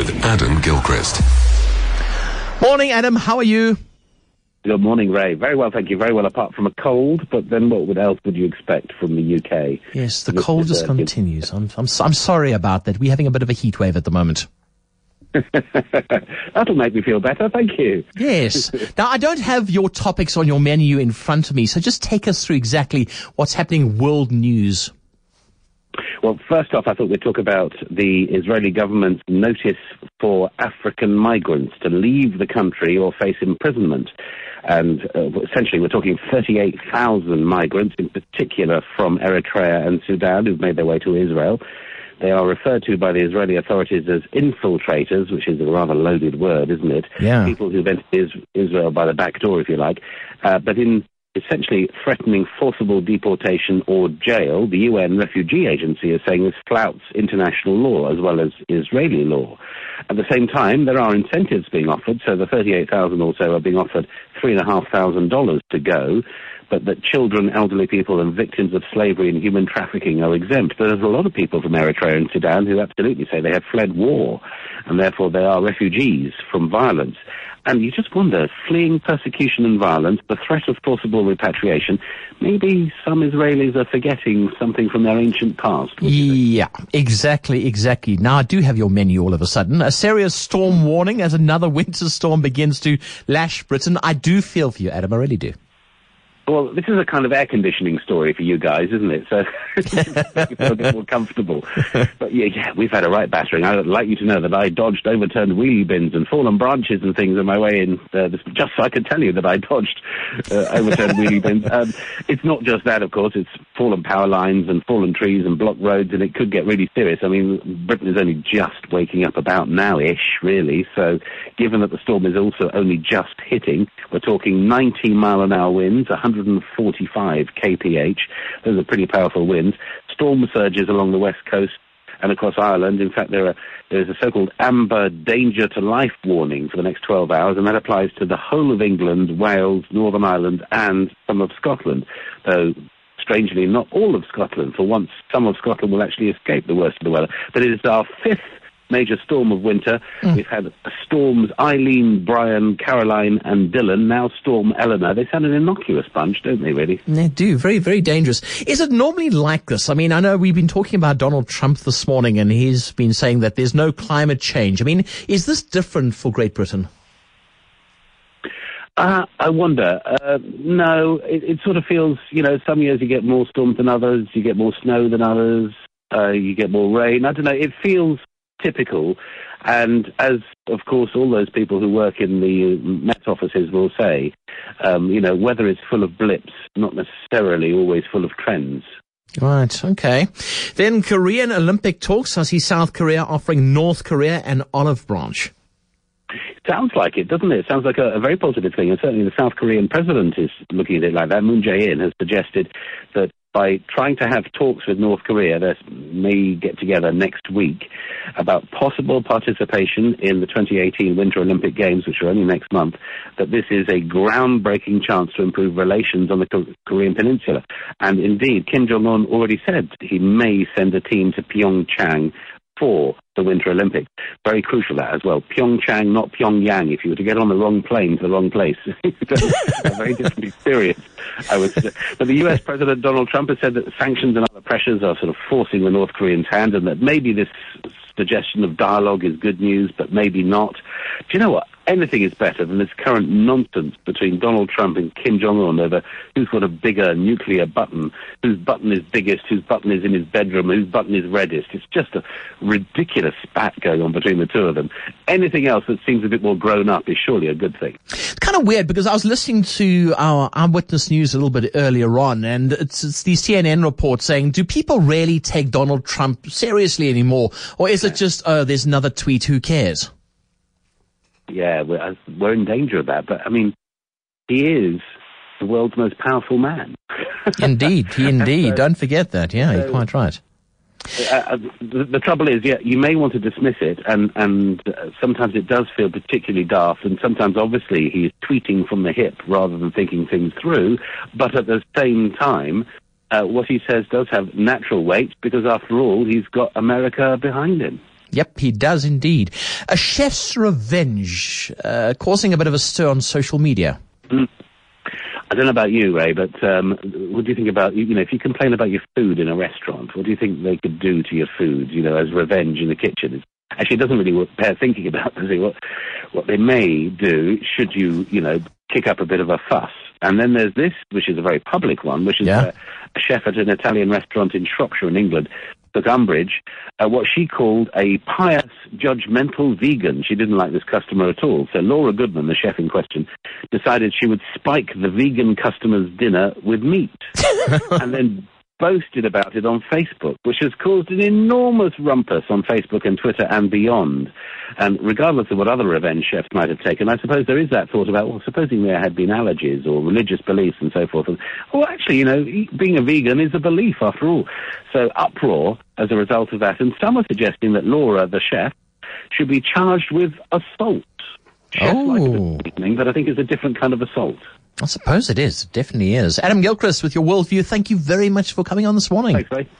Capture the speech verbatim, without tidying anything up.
with Adam Gilchrist. Morning, Adam. How are you? Good morning, Ray. Very well, thank you. Very well, apart from a cold. But then, what would else would you expect from the U K? Yes, the cold just continues. I'm, I'm, I'm sorry about that. We're having a bit of a heat wave at the moment. That'll make me feel better. Thank you. Yes. Now, I don't have your topics on your menu in front of me, so just take us through exactly what's happening in world news. Well, first off, I thought we'd talk about the Israeli government's notice for African migrants to leave the country or face imprisonment. And uh, essentially, we're talking thirty-eight thousand migrants, in particular from Eritrea and Sudan, who've made their way to Israel. They are referred to by the Israeli authorities as infiltrators, which is a rather loaded word, isn't it? Yeah. People who've entered is- Israel by the back door, if you like. Uh, but in essentially threatening forcible deportation or jail, the U N Refugee Agency is saying this flouts international law as well as Israeli law. At the same time, there are incentives being offered, so the thirty-eight thousand or so are being offered three thousand five hundred dollars to go, but that children, elderly people and victims of slavery and human trafficking are exempt. But there's a lot of people from Eritrea and Sudan who absolutely say they have fled war, and therefore they are refugees from violence. And you just wonder, fleeing persecution and violence, the threat of forcible repatriation, maybe some Israelis are forgetting something from their ancient past. Yeah, exactly, exactly. Now, I do have your menu all of a sudden. A serious storm warning as another winter storm begins to lash Britain. I do feel for you, Adam, I really do. Well, this is a kind of air conditioning story for you guys, isn't it? So you feel a bit more comfortable. But yeah, yeah, we've had a right battering. I'd like you to know that I dodged overturned wheelie bins and fallen branches and things on my way in, uh, this, just so I could tell you that I dodged uh, overturned wheelie bins. Um, it's not just that, of course. It's fallen power lines and fallen trees and blocked roads, and it could get really serious. I mean, Britain is only just waking up about now-ish, really. So given that the storm is also only just hitting, we're talking ninety mile an hour winds, one hundred forty-five k p h. Those are pretty powerful winds. Storm surges along the west coast and across Ireland. In fact, there are there is a so-called amber danger to life warning for the next twelve hours, and that applies to the whole of England, Wales, Northern Ireland, and some of Scotland. Though, strangely, not all of Scotland. For once, some of Scotland will actually escape the worst of the weather. But it is our fifth major storm of winter. Mm. We've had storms Eileen, Brian, Caroline and Dylan, now Storm Eleanor. They sound an innocuous bunch, don't they, really? They do. Very, very dangerous. Is it normally like this? I mean, I know we've been talking about Donald Trump this morning, and he's been saying that there's no climate change. I mean, is this different for Great Britain? Uh, I wonder. Uh, no, it, it sort of feels, you know, some years you get more storms than others, you get more snow than others, uh, you get more rain. I don't know. It feels typical, and as of course all those people who work in the Met offices will say, um, you know, weather is full of blips, not necessarily always full of trends. Right, okay. Then Korean Olympic talks. I see South Korea offering North Korea an olive branch. Sounds like it, doesn't it? Sounds like a, a very positive thing, and certainly the South Korean president is looking at it like that. Moon Jae-in has suggested that by trying to have talks with North Korea, they may get together next week about possible participation in the twenty eighteen Winter Olympic Games, which are only next month, that this is a groundbreaking chance to improve relations on the Ko- Korean Peninsula. And indeed, Kim Jong-un already said he may send a team to Pyeongchang for the Winter Olympics. Very crucial that as well. Pyeongchang, not Pyongyang. If you were to get on the wrong plane to the wrong place, a very different experience, I would say. But the U S President Donald Trump has said that sanctions and other pressures are sort of forcing the North Koreans' hand, and that maybe this suggestion of dialogue is good news, but maybe not. Do you know what? Anything is better than this current nonsense between Donald Trump and Kim Jong-un over who's got a bigger nuclear button, whose button is biggest, whose button is in his bedroom, whose button is reddest. It's just a ridiculous spat going on between the two of them. Anything else that seems a bit more grown up is surely a good thing. It's kind of weird because I was listening to our Eyewitness News a little bit earlier on, and it's, it's the C N N report saying, do people really take Donald Trump seriously anymore? Or is it just, oh, there's another tweet, who cares? Yeah, we're, we're in danger of that. But, I mean, he is the world's most powerful man. Indeed, he indeed. So, Don't forget that. Yeah, so, you're quite right. Uh, the, the trouble is, yeah, you may want to dismiss it, and, and uh, sometimes it does feel particularly daft, and sometimes, obviously, he's tweeting from the hip rather than thinking things through. But at the same time, uh, what he says does have natural weight, because, after all, he's got America behind him. Yep, he does indeed. A chef's revenge, uh, causing a bit of a stir on social media. Mm. I don't know about you, Ray, but um, what do you think about, you know, if you complain about your food in a restaurant, what do you think they could do to your food, you know, as revenge in the kitchen? It's, actually, it doesn't really bear thinking about, does it? What, what they may do, should you, you know, kick up a bit of a fuss. And then there's this, which is a very public one, which is yeah. a, a chef at an Italian restaurant in Shropshire in England took umbrage at what she called a pious, judgmental vegan. She didn't like this customer at all. So Laura Goodman, the chef in question, decided she would spike the vegan customer's dinner with meat and then boasted about it on Facebook, which has caused an enormous rumpus on Facebook and Twitter and beyond. And regardless of what other revenge chefs might have taken, I suppose there is that thought about, well, supposing there had been allergies or religious beliefs and so forth. And, well, actually, you know, being a vegan is a belief after all. So uproar as a result of that. And some are suggesting that Laura, the chef, should be charged with assault. Oh. Chef-like, but I think it's a different kind of assault. I suppose it is. It definitely is. Adam Gilchrist with your worldview. Thank you very much for coming on this morning. Thanks, Ray.